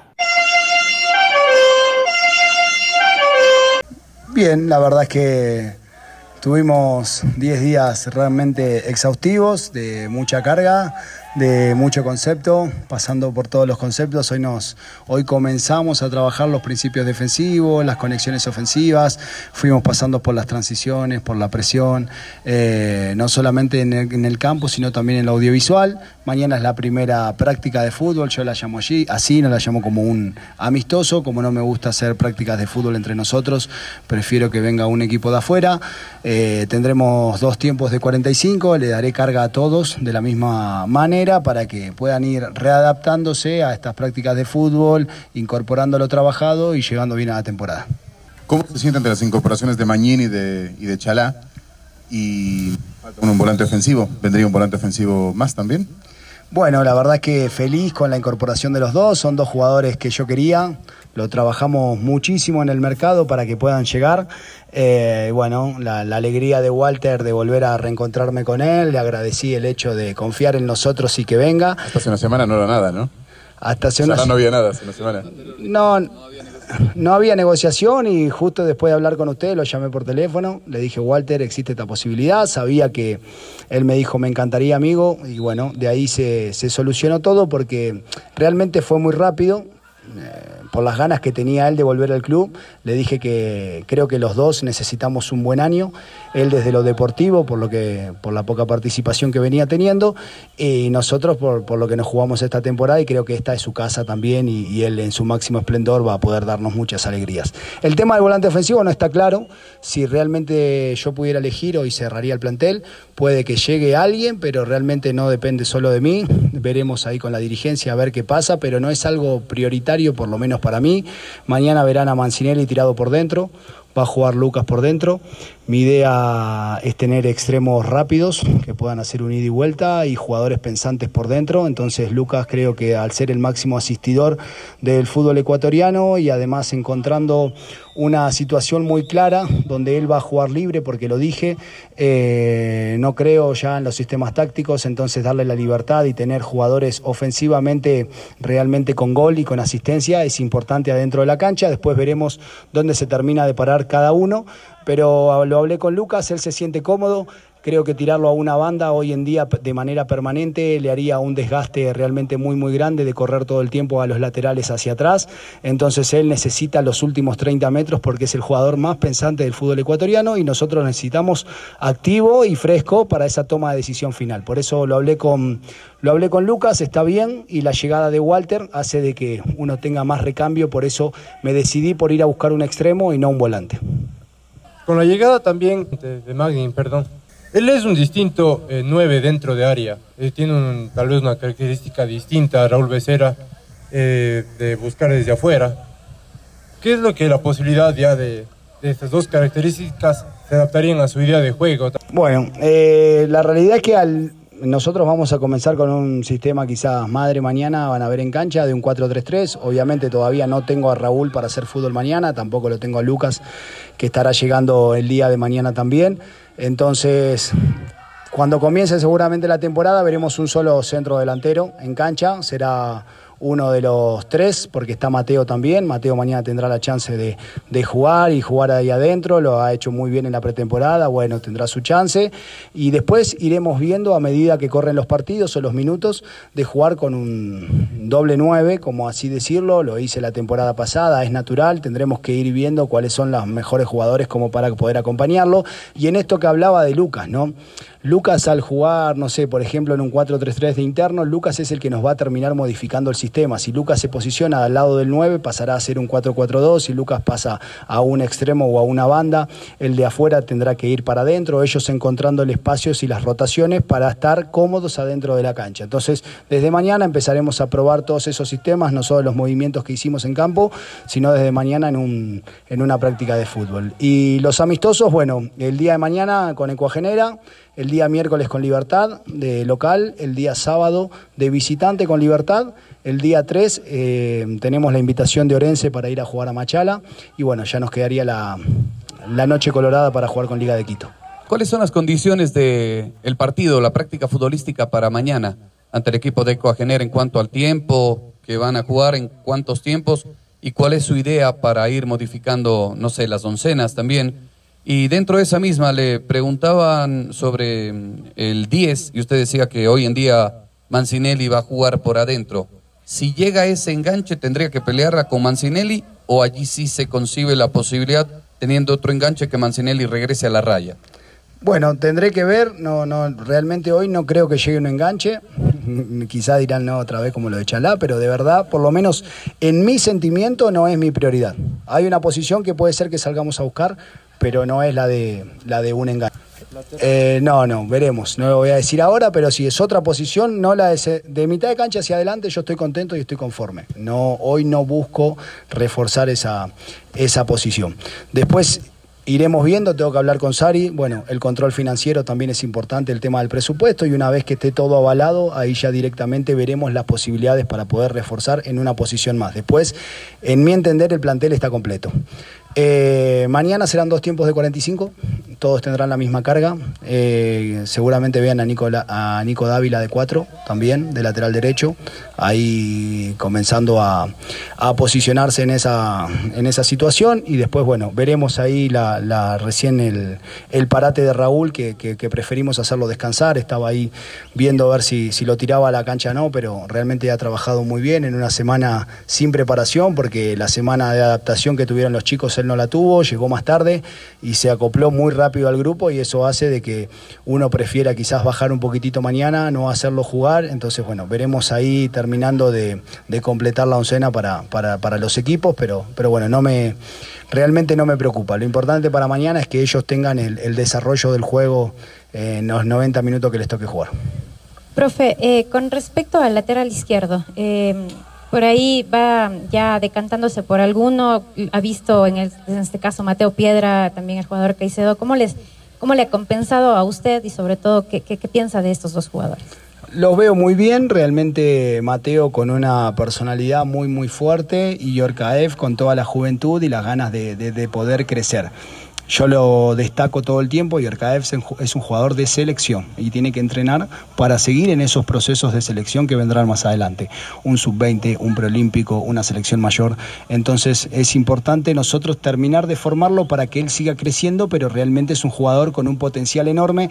Bien, la verdad es que tuvimos 10 días realmente exhaustivos, de mucha carga, de mucho concepto, pasando por todos los conceptos. Hoy comenzamos a trabajar los principios defensivos, las conexiones ofensivas, fuimos pasando por las transiciones, por la presión, no solamente en el campo, sino también en lo audiovisual. Mañana es la primera práctica de fútbol, yo la llamo así, no la llamo como un amistoso, como no me gusta hacer prácticas de fútbol entre nosotros, prefiero que venga un equipo de afuera. Tendremos 2 tiempos de 45, le daré carga a todos de la misma manera para que puedan ir readaptándose a estas prácticas de fútbol, incorporando lo trabajado y llegando bien a la temporada. ¿Cómo se sienten de las incorporaciones de Mañín y de Chalá? y un volante ofensivo. ¿Vendría un volante ofensivo más también? Bueno, la verdad que feliz con la incorporación de los dos, son dos jugadores que yo quería, lo trabajamos muchísimo en el mercado para que puedan llegar. Bueno, la alegría de Walter de volver a reencontrarme con él, le agradecí el hecho de confiar en nosotros y que venga. Hasta hace una semana no era nada, ¿no? Hasta hace una... no había nada hace una semana. No había negociación y justo después de hablar con usted lo llamé por teléfono, le dije, Walter, existe esta posibilidad, sabía que él me dijo, me encantaría, amigo, y bueno, de ahí se solucionó todo porque realmente fue muy rápido. Por las ganas que tenía él de volver al club, le dije que creo que los dos necesitamos un buen año, él desde lo deportivo, por la poca participación que venía teniendo, y nosotros por lo que nos jugamos esta temporada, y creo que esta es su casa también, y él en su máximo esplendor va a poder darnos muchas alegrías. El tema del volante ofensivo no está claro, si realmente yo pudiera elegir hoy cerraría el plantel, puede que llegue alguien, pero realmente no depende solo de mí, veremos ahí con la dirigencia a ver qué pasa, pero no es algo prioritario, por lo menos para mí. Mañana verán a Mancinelli tirado por dentro, va a jugar Lucas por dentro. Mi idea es tener extremos rápidos que puedan hacer un ida y vuelta y jugadores pensantes por dentro. Entonces Lucas creo que al ser el máximo asistidor del fútbol ecuatoriano y además encontrando una situación muy clara donde él va a jugar libre, porque lo dije, no creo ya en los sistemas tácticos, entonces darle la libertad y tener jugadores ofensivamente realmente con gol y con asistencia es importante adentro de la cancha. Después veremos dónde se termina de parar cada uno, pero lo hablé con Lucas, él se siente cómodo. Creo que tirarlo a una banda hoy en día de manera permanente le haría un desgaste realmente muy muy grande de correr todo el tiempo a los laterales hacia atrás. Entonces él necesita los últimos 30 metros porque es el jugador más pensante del fútbol ecuatoriano y nosotros necesitamos activo y fresco para esa toma de decisión final. Por eso lo hablé con Lucas, está bien, y la llegada de Walter hace de que uno tenga más recambio, por eso me decidí por ir a buscar un extremo y no un volante. Con la llegada también de Magnin, él es un distinto 9 dentro de área, tiene tal vez una característica distinta a Raúl Becerra, de buscar desde afuera. ¿Qué es lo que la posibilidad ya de estas dos características se adaptarían a su idea de juego? Bueno, la realidad es que nosotros vamos a comenzar con un sistema quizás madre mañana, van a ver en cancha, de un 4-3-3. Obviamente todavía no tengo a Raúl para hacer fútbol mañana, tampoco lo tengo a Lucas, que estará llegando el día de mañana también. Entonces, cuando comience seguramente la temporada, veremos un solo centro delantero en cancha, será uno de los tres, porque está Mateo también. Mateo mañana tendrá la chance de jugar y jugar ahí adentro, lo ha hecho muy bien en la pretemporada, bueno, tendrá su chance. Y después iremos viendo a medida que corren los partidos o los minutos de jugar con un doble 9, como así decirlo, lo hice la temporada pasada, es natural, tendremos que ir viendo cuáles son los mejores jugadores como para poder acompañarlo. Y en esto que hablaba de Lucas, ¿no? Lucas al jugar, no sé, por ejemplo en un 4-3-3 de interno, Lucas es el que nos va a terminar modificando el sistema. Si Lucas se posiciona al lado del 9, pasará a ser un 4-4-2. Si Lucas pasa a un extremo o a una banda, el de afuera tendrá que ir para adentro, ellos encontrando el espacio y las rotaciones para estar cómodos adentro de la cancha. Entonces, desde mañana empezaremos a probar todos esos sistemas, no solo los movimientos que hicimos en campo, sino desde mañana en una práctica de fútbol. Y los amistosos, bueno, el día de mañana con Ecuagenera, el día miércoles con Libertad de local, el día sábado de visitante con Libertad, el día 3 tenemos la invitación de Orense para ir a jugar a Machala y bueno, ya nos quedaría la noche colorada para jugar con Liga de Quito. ¿Cuáles son las condiciones del partido, la práctica futbolística para mañana ante el equipo de Ecuagenera en cuanto al tiempo que van a jugar, en cuántos tiempos y cuál es su idea para ir modificando, no sé, las oncenas también? Y dentro de esa misma le preguntaban sobre el 10 y usted decía que hoy en día Mancinelli va a jugar por adentro. Si llega ese enganche, ¿tendría que pelearla con Mancinelli o allí sí se concibe la posibilidad, teniendo otro enganche, que Mancinelli regrese a la raya? Bueno, tendré que ver, realmente hoy no creo que llegue un enganche, quizá dirán no otra vez como lo de Chalá, pero de verdad, por lo menos en mi sentimiento no es mi prioridad. Hay una posición que puede ser que salgamos a buscar, pero no es la de un enganche. No, veremos, no lo voy a decir ahora, pero si es otra posición, no la de mitad de cancha hacia adelante, yo estoy contento y estoy conforme. Hoy no busco reforzar esa posición. Después, Iremos viendo, tengo que hablar con Sari. Bueno, el control financiero también es importante, el tema del presupuesto, y una vez que esté todo avalado, ahí ya directamente veremos las posibilidades para poder reforzar en una posición más. Después, en mi entender, el plantel está completo. Mañana serán 2 tiempos de 45, todos tendrán la misma carga. Seguramente vean a Nico Dávila de 4 también, de lateral derecho, ahí comenzando a posicionarse en esa situación. Y después, bueno, veremos ahí recién el parate de Raúl, que preferimos hacerlo descansar. Estaba ahí viendo a ver si lo tiraba a la cancha o no, pero realmente ha trabajado muy bien en una semana sin preparación, porque la semana de adaptación que tuvieron los chicos él no la tuvo, llegó más tarde y se acopló muy rápido al grupo, y eso hace de que uno prefiera quizás bajar un poquitito mañana, no hacerlo jugar. Entonces, bueno, veremos ahí terminando de completar la oncena para los equipos, pero bueno, realmente no me preocupa. Lo importante para mañana es que ellos tengan el desarrollo del juego en los 90 minutos que les toque jugar. Profe, con respecto al lateral izquierdo, por ahí va ya decantándose por alguno. Ha visto en este caso Mateo Piedra, también el jugador Caicedo. ¿Cómo le ha compensado a usted y sobre todo qué piensa de estos 2 jugadores? Los veo muy bien, realmente Mateo con una personalidad muy muy fuerte, y Yorkaev con toda la juventud y las ganas de poder crecer. Yo lo destaco todo el tiempo, y Yorkaev es un jugador de selección y tiene que entrenar para seguir en esos procesos de selección que vendrán más adelante. Un sub-20, un preolímpico, una selección mayor. Entonces es importante nosotros terminar de formarlo para que él siga creciendo, pero realmente es un jugador con un potencial enorme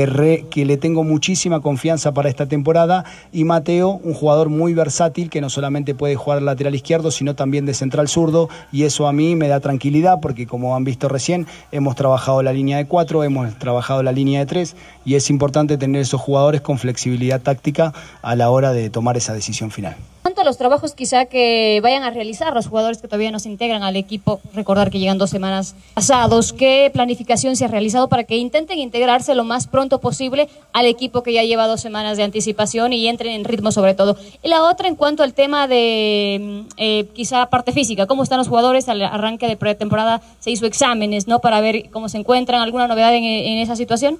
que le tengo muchísima confianza para esta temporada. Y Mateo, un jugador muy versátil que no solamente puede jugar al lateral izquierdo, sino también de central zurdo, y eso a mí me da tranquilidad, porque como han visto recién, hemos trabajado la línea de 4, hemos trabajado la línea de 3, y es importante tener esos jugadores con flexibilidad táctica a la hora de tomar esa decisión final. ¿Cuánto a los trabajos quizá que vayan a realizar los jugadores que todavía no se integran al equipo? Recordar que llegan 2 semanas pasados. ¿Qué planificación se ha realizado para que intenten integrarse lo más pronto posible al equipo que ya lleva 2 semanas de anticipación y entren en ritmo sobre todo? Y la otra, en cuanto al tema de quizá parte física, ¿cómo están los jugadores? Al arranque de pretemporada se hizo exámenes, ¿no?, para ver cómo se encuentran. ¿Alguna novedad en esa situación?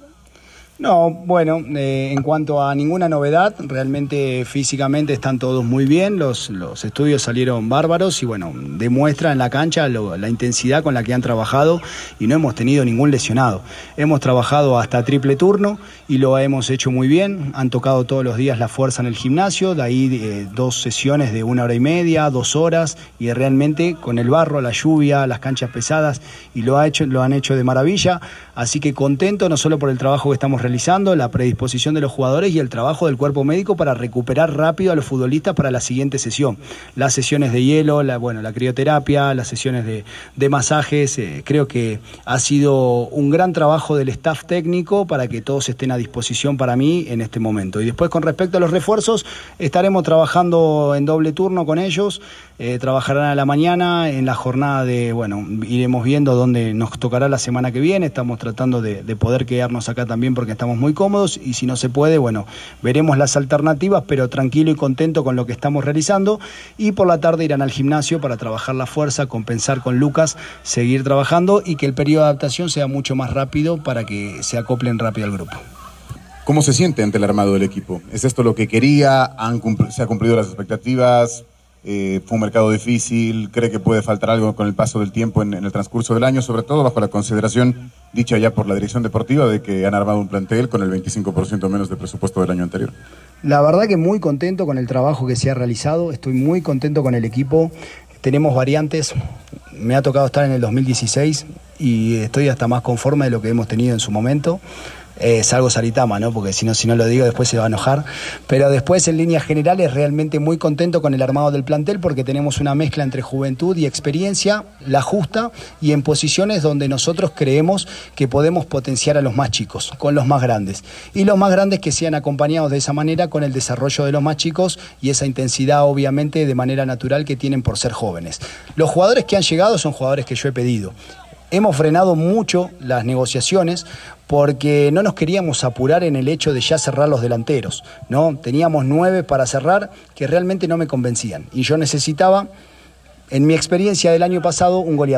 No, bueno, en cuanto a ninguna novedad, realmente físicamente están todos muy bien, los estudios salieron bárbaros, y bueno, demuestra en la cancha la intensidad con la que han trabajado, y no hemos tenido ningún lesionado. Hemos trabajado hasta triple turno y lo hemos hecho muy bien. Han tocado todos los días la fuerza en el gimnasio, de ahí 2 sesiones de 1 hora y media, 2 horas, y realmente con el barro, la lluvia, las canchas pesadas, y lo han hecho de maravilla. Así que contento no solo por el trabajo que estamos realizando, la predisposición de los jugadores y el trabajo del cuerpo médico para recuperar rápido a los futbolistas para la siguiente sesión. Las sesiones de hielo, la crioterapia, las sesiones de masajes. Creo que ha sido un gran trabajo del staff técnico para que todos estén a disposición para mí en este momento. Y después, con respecto a los refuerzos, estaremos trabajando en doble turno con ellos. Trabajarán a la mañana en la jornada iremos viendo dónde nos tocará la semana que viene. Estamos tratando de poder quedarnos acá también porque estamos muy cómodos, y si no se puede, veremos las alternativas, pero tranquilo y contento con lo que estamos realizando. Y por la tarde irán al gimnasio para trabajar la fuerza, compensar con Lucas, seguir trabajando, y que el periodo de adaptación sea mucho más rápido para que se acoplen rápido al grupo. ¿Cómo se siente ante el armado del equipo? ¿Es esto lo que quería? ¿Se han cumplido las expectativas? ¿Fue un mercado difícil? ¿Cree que puede faltar algo con el paso del tiempo en el transcurso del año? Sobre todo bajo la consideración dicha ya por la dirección deportiva de que han armado un plantel con el 25% menos de presupuesto del año anterior. La verdad que muy contento con el trabajo que se ha realizado, estoy muy contento con el equipo. Tenemos variantes, me ha tocado estar en el 2016 y estoy hasta más conforme de lo que hemos tenido en su momento. Salvo Saritama, ¿no? Porque si no lo digo después se va a enojar. Pero después, en líneas generales, realmente muy contento con el armado del plantel, porque tenemos una mezcla entre juventud y experiencia, la justa, y en posiciones donde nosotros creemos que podemos potenciar a los más chicos con los más grandes, y los más grandes que sean acompañados de esa manera con el desarrollo de los más chicos y esa intensidad, obviamente, de manera natural que tienen por ser jóvenes. Los jugadores que han llegado son jugadores que yo he pedido. Hemos frenado mucho las negociaciones porque no nos queríamos apurar en el hecho de ya cerrar los delanteros, ¿no? Teníamos 9 para cerrar que realmente no me convencían, y yo necesitaba, en mi experiencia del año pasado, un goleador.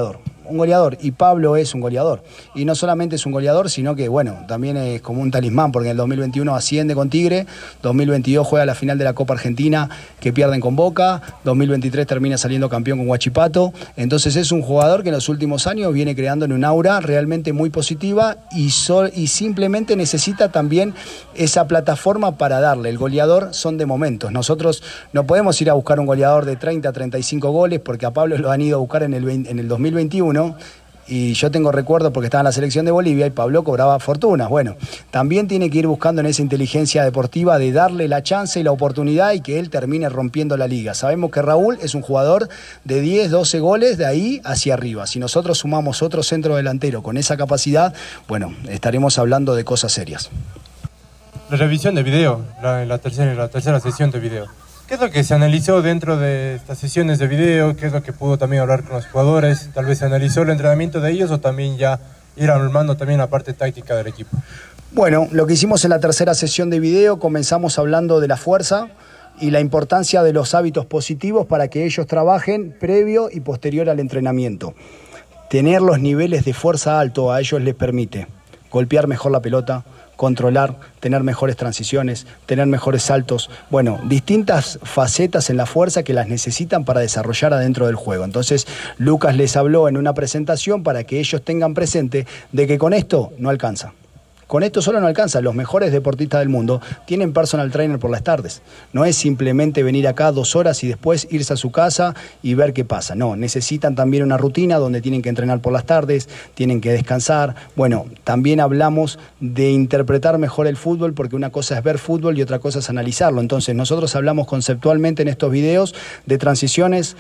un goleador, y Pablo es un goleador. Y no solamente es un goleador, sino que, bueno, también es como un talismán, porque en el 2021 asciende con Tigre, 2022 juega la final de la Copa Argentina que pierden con Boca, 2023 termina saliendo campeón con Huachipato. Entonces es un jugador que en los últimos años viene creando en un aura realmente muy positiva y simplemente necesita también esa plataforma para darle. El goleador son de momentos. Nosotros no podemos ir a buscar un goleador de 30 a 35 goles, porque a Pablo lo han ido a buscar en el 2021, y yo tengo recuerdo porque estaba en la selección de Bolivia y Pablo cobraba fortunas. Bueno, también tiene que ir buscando en esa inteligencia deportiva de darle la chance y la oportunidad y que él termine rompiendo la liga. Sabemos que Raúl es un jugador de 10, 12 goles de ahí hacia arriba. Si nosotros sumamos otro centro delantero con esa capacidad, bueno, estaremos hablando de cosas serias. La revisión de video, la tercera sesión de video. ¿Qué es lo que se analizó dentro de estas sesiones de video? ¿Qué es lo que pudo también hablar con los jugadores? Tal vez se analizó el entrenamiento de ellos o también ya ir armando también la parte táctica del equipo. Bueno, lo que hicimos en la tercera sesión de video, comenzamos hablando de la fuerza y la importancia de los hábitos positivos para que ellos trabajen previo y posterior al entrenamiento. Tener los niveles de fuerza alto a ellos les permite golpear mejor la pelota, controlar, tener mejores transiciones, tener mejores saltos, bueno, distintas facetas en la fuerza que las necesitan para desarrollar adentro del juego. Entonces, Lucas les habló en una presentación para que ellos tengan presente de que con esto no alcanza. Con esto solo no alcanza. Los mejores deportistas del mundo tienen personal trainer por las tardes. No es simplemente venir acá 2 horas y después irse a su casa y ver qué pasa. No, necesitan también una rutina donde tienen que entrenar por las tardes, tienen que descansar. Bueno, también hablamos de interpretar mejor el fútbol, porque una cosa es ver fútbol y otra cosa es analizarlo. Entonces nosotros hablamos conceptualmente en estos videos de transiciones,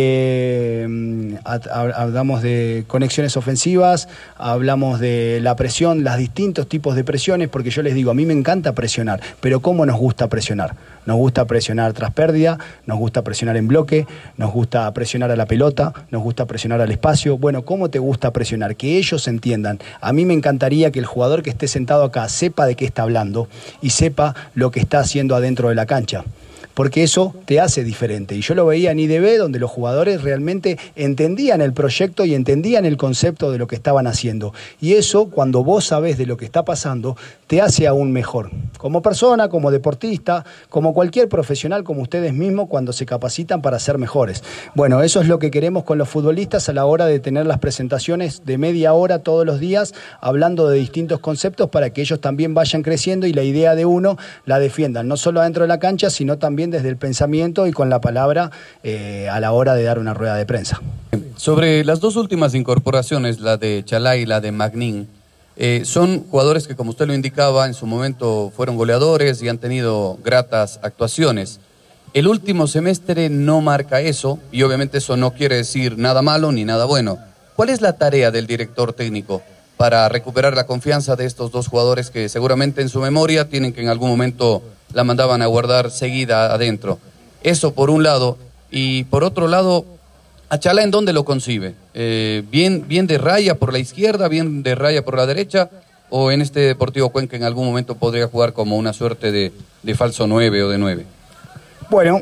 hablamos de conexiones ofensivas, hablamos de la presión, los distintos tipos de presiones, porque yo les digo, a mí me encanta presionar, pero ¿cómo nos gusta presionar? Nos gusta presionar tras pérdida, nos gusta presionar en bloque, nos gusta presionar a la pelota, nos gusta presionar al espacio. Bueno, ¿cómo te gusta presionar? Que ellos entiendan. A mí me encantaría que el jugador que esté sentado acá sepa de qué está hablando y sepa lo que está haciendo adentro de la cancha, porque eso te hace diferente. Y yo lo veía en IDB, donde los jugadores realmente entendían el proyecto y entendían el concepto de lo que estaban haciendo. Y eso, cuando vos sabés de lo que está pasando, te hace aún mejor. Como persona, como deportista, como cualquier profesional, como ustedes mismos, cuando se capacitan para ser mejores. Bueno, eso es lo que queremos con los futbolistas a la hora de tener las presentaciones de media hora todos los días, hablando de distintos conceptos para que ellos también vayan creciendo y la idea de uno la defiendan, no solo dentro de la cancha, sino también desde el pensamiento y con la palabra a la hora de dar una rueda de prensa. Sobre las 2 últimas incorporaciones, la de Chalá y la de Magnin, son jugadores que, como usted lo indicaba, en su momento fueron goleadores y han tenido gratas actuaciones. El último semestre no marca eso, y obviamente eso no quiere decir nada malo ni nada bueno. ¿Cuál es la tarea del director técnico para recuperar la confianza de estos 2 jugadores que seguramente en su memoria tienen que en algún momento la mandaban a guardar seguida adentro? Eso por un lado. Y por otro lado, ¿a Chalá en dónde lo concibe? ¿Bien de raya por la izquierda, bien de raya por la derecha? ¿O en este Deportivo Cuenca en algún momento podría jugar como una suerte de falso 9 o de 9? Bueno,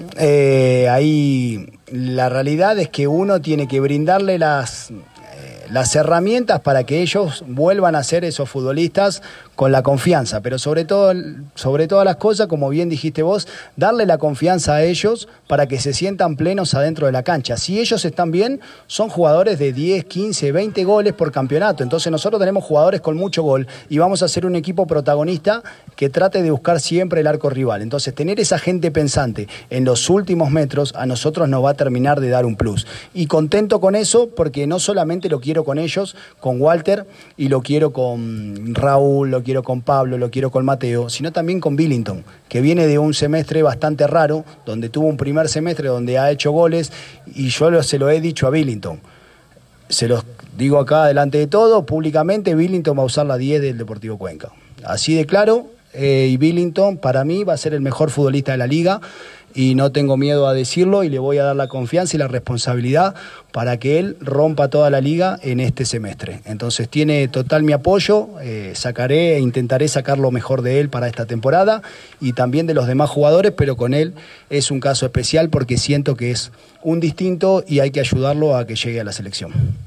ahí la realidad es que uno tiene que brindarle las herramientas para que ellos vuelvan a ser esos futbolistas con la confianza, pero sobre todas las cosas, como bien dijiste vos, darle la confianza a ellos para que se sientan plenos adentro de la cancha. Si ellos están bien, son jugadores de 10, 15, 20 goles por campeonato. Entonces nosotros tenemos jugadores con mucho gol y vamos a ser un equipo protagonista que trate de buscar siempre el arco rival. Entonces tener esa gente pensante en los últimos metros a nosotros nos va a terminar de dar un plus. Y contento con eso, porque no solamente lo quiero con ellos, con Walter, y lo quiero con Raúl, lo quiero con Pablo, lo quiero con Mateo, sino también con Billington, que viene de un semestre bastante raro, donde tuvo un primer semestre donde ha hecho goles, y yo se lo he dicho a Billington. Se los digo acá delante de todo, públicamente, Billington va a usar la 10 del Deportivo Cuenca. Así de claro, y Billington para mí va a ser el mejor futbolista de la liga, y no tengo miedo a decirlo, y le voy a dar la confianza y la responsabilidad para que él rompa toda la liga en este semestre. Entonces tiene total mi apoyo, sacaré e intentaré sacar lo mejor de él para esta temporada y también de los demás jugadores, pero con él es un caso especial porque siento que es un distinto y hay que ayudarlo a que llegue a la selección.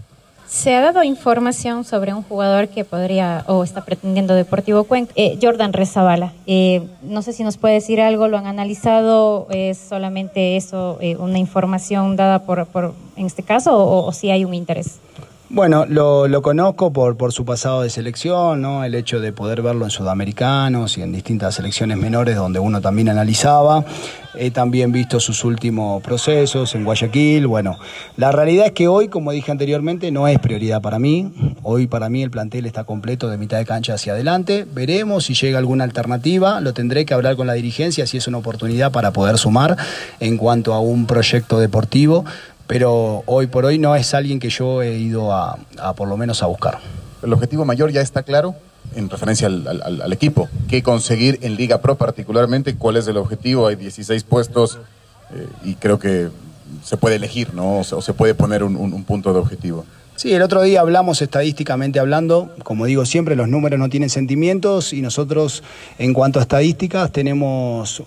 Se ha dado información sobre un jugador que podría o está pretendiendo Deportivo Cuenca, Jordan Rezabala. No sé si nos puede decir algo, ¿lo han analizado? ¿Es solamente eso, una información dada por en este caso, o si hay un interés? Bueno, lo conozco por su pasado de selección, ¿no? El hecho de poder verlo en Sudamericanos y en distintas selecciones menores donde uno también analizaba. He también visto sus últimos procesos en Guayaquil. Bueno, la realidad es que hoy, como dije anteriormente, no es prioridad para mí. Hoy para mí el plantel está completo de mitad de cancha hacia adelante. Veremos si llega alguna alternativa. Lo tendré que hablar con la dirigencia si es una oportunidad para poder sumar en cuanto a un proyecto deportivo. Pero hoy por hoy no es alguien que yo he ido a por lo menos a buscar. El objetivo mayor ya está claro en referencia al equipo. ¿Qué conseguir en Liga Pro particularmente? ¿Cuál es el objetivo? Hay 16 puestos y creo que se puede elegir, ¿no? O se puede poner un punto de objetivo. Sí, el otro día hablamos estadísticamente hablando, como digo siempre, los números no tienen sentimientos y nosotros en cuanto a estadísticas tenemos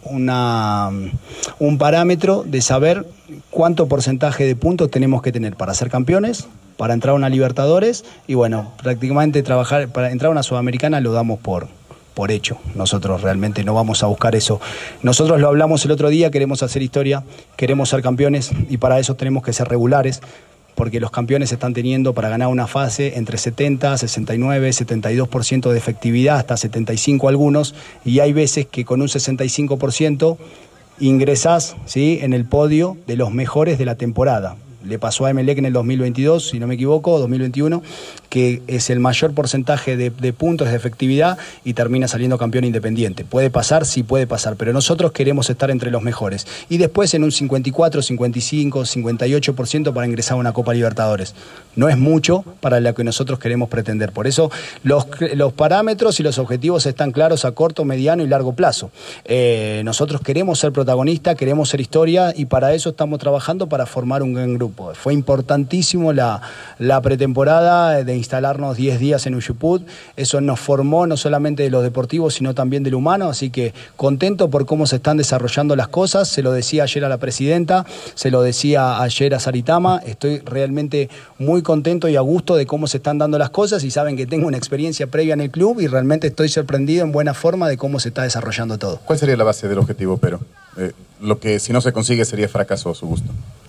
un parámetro de saber cuánto porcentaje de puntos tenemos que tener para ser campeones, para entrar a una Libertadores y bueno, prácticamente trabajar para entrar a una Sudamericana lo damos por hecho. Nosotros realmente no vamos a buscar eso. Nosotros lo hablamos el otro día, queremos hacer historia, queremos ser campeones y para eso tenemos que ser regulares. Porque los campeones están teniendo para ganar una fase entre 70, 69, 72% de efectividad, hasta 75 algunos, y hay veces que con un 65% ingresás, ¿sí?, en el podio de los mejores de la temporada. Le pasó a Emelec en el 2022, si no me equivoco, 2021, que es el mayor porcentaje de puntos de efectividad y termina saliendo campeón independiente. Puede pasar, sí puede pasar, pero nosotros queremos estar entre los mejores. Y después en un 54, 55, 58% para ingresar a una Copa Libertadores. No es mucho para lo que nosotros queremos pretender. Por eso los parámetros y los objetivos están claros a corto, mediano y largo plazo. Nosotros queremos ser protagonistas, queremos ser historia y para eso estamos trabajando para formar un gran grupo. Fue importantísimo la pretemporada de instalarnos 10 días en Ushuput. Eso nos formó no solamente de lo deportivo, sino también de lo humano. Así que contento por cómo se están desarrollando las cosas. Se lo decía ayer a la presidenta, se lo decía ayer a Saritama. Estoy realmente muy contento y a gusto de cómo se están dando las cosas y saben que tengo una experiencia previa en el club y realmente estoy sorprendido en buena forma de cómo se está desarrollando todo. ¿Cuál sería la base del objetivo, pero lo que si no se consigue sería fracaso a su gusto?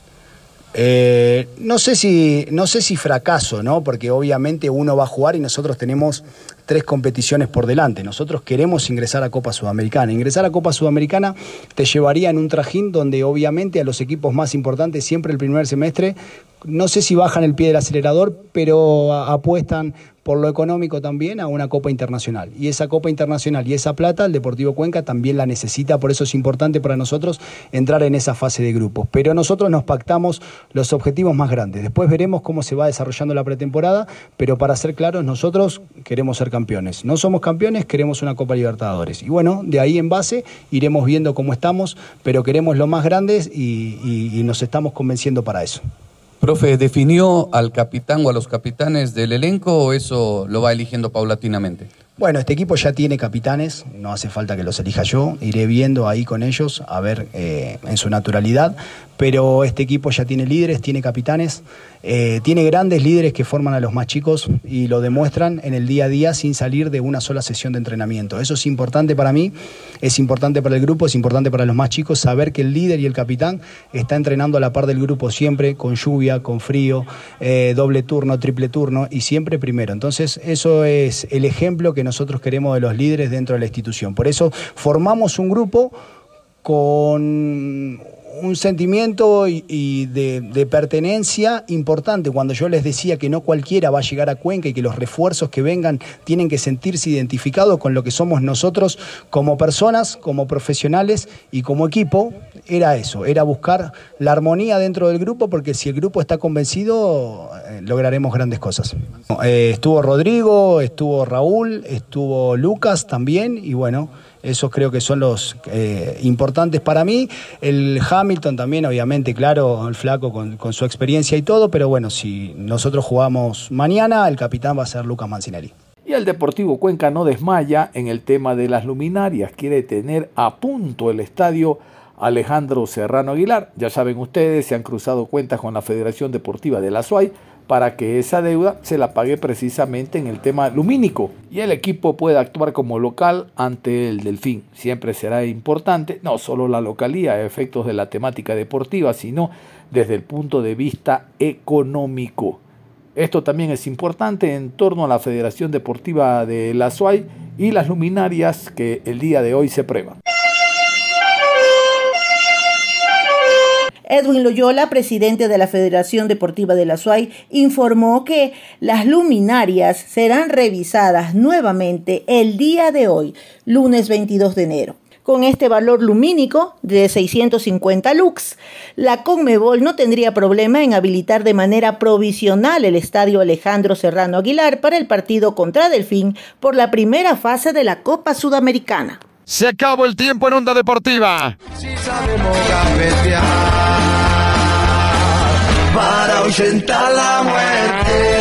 No sé si fracaso, ¿no? Porque obviamente uno va a jugar y nosotros tenemos 3 competiciones por delante. Nosotros queremos ingresar a Copa Sudamericana. Ingresar a Copa Sudamericana te llevaría en un trajín donde obviamente a los equipos más importantes siempre el primer semestre, no sé si bajan el pie del acelerador, pero apuestan por lo económico también a una Copa Internacional. Y esa Copa Internacional y esa plata, el Deportivo Cuenca también la necesita, por eso es importante para nosotros entrar en esa fase de grupos. Pero nosotros nos pactamos los objetivos más grandes. Después veremos cómo se va desarrollando la pretemporada, pero para ser claros, nosotros queremos ser campeones. No somos campeones, queremos una Copa Libertadores. Y bueno, de ahí en base iremos viendo cómo estamos, pero queremos lo más grandes y nos estamos convenciendo para eso. Profe, ¿definió al capitán o a los capitanes del elenco o eso lo va eligiendo paulatinamente? Bueno, este equipo ya tiene capitanes, no hace falta que los elija yo, iré viendo ahí con ellos, a ver en su naturalidad, pero este equipo ya tiene líderes, tiene capitanes, tiene grandes líderes que forman a los más chicos y lo demuestran en el día a día sin salir de una sola sesión de entrenamiento. Eso es importante para mí, es importante para el grupo, es importante para los más chicos, saber que el líder y el capitán está entrenando a la par del grupo siempre, con lluvia, con frío, doble turno, triple turno y siempre primero. Entonces eso es el ejemplo que nosotros queremos de los líderes dentro de la institución. Por eso formamos un grupo con un sentimiento y de pertenencia importante. Cuando yo les decía que no cualquiera va a llegar a Cuenca y que los refuerzos que vengan tienen que sentirse identificados con lo que somos nosotros como personas, como profesionales y como equipo, era eso, era buscar la armonía dentro del grupo, porque si el grupo está convencido, lograremos grandes cosas. Estuvo Rodrigo, estuvo Raúl, estuvo Lucas también y bueno, esos creo que son los importantes para mí. El Hamilton también, obviamente, claro, el flaco con su experiencia y todo, pero bueno, si nosotros jugamos mañana, el capitán va a ser Lucas Mancinelli. Y el Deportivo Cuenca no desmaya en el tema de las luminarias, quiere tener a punto el estadio Alejandro Serrano Aguilar. Ya saben ustedes, se han cruzado cuentas con la Federación Deportiva de la SUAY para que esa deuda se la pague precisamente en el tema lumínico y el equipo pueda actuar como local ante el Delfín. Siempre será importante no solo la localía a efectos de la temática deportiva, sino desde el punto de vista económico. Esto también es importante en torno a la Federación Deportiva de la SUAY y las luminarias que el día de hoy se prueban. Edwin Loyola, presidente de la Federación Deportiva de la SUAY, informó que las luminarias serán revisadas nuevamente el día de hoy, lunes 22 de enero. Con este valor lumínico de 650 lux, la Conmebol no tendría problema en habilitar de manera provisional el estadio Alejandro Serrano Aguilar para el partido contra Delfín por la primera fase de la Copa Sudamericana. Se acabó el tiempo en Onda Deportiva. Si sabemos gambetear para ahuyentar la muerte.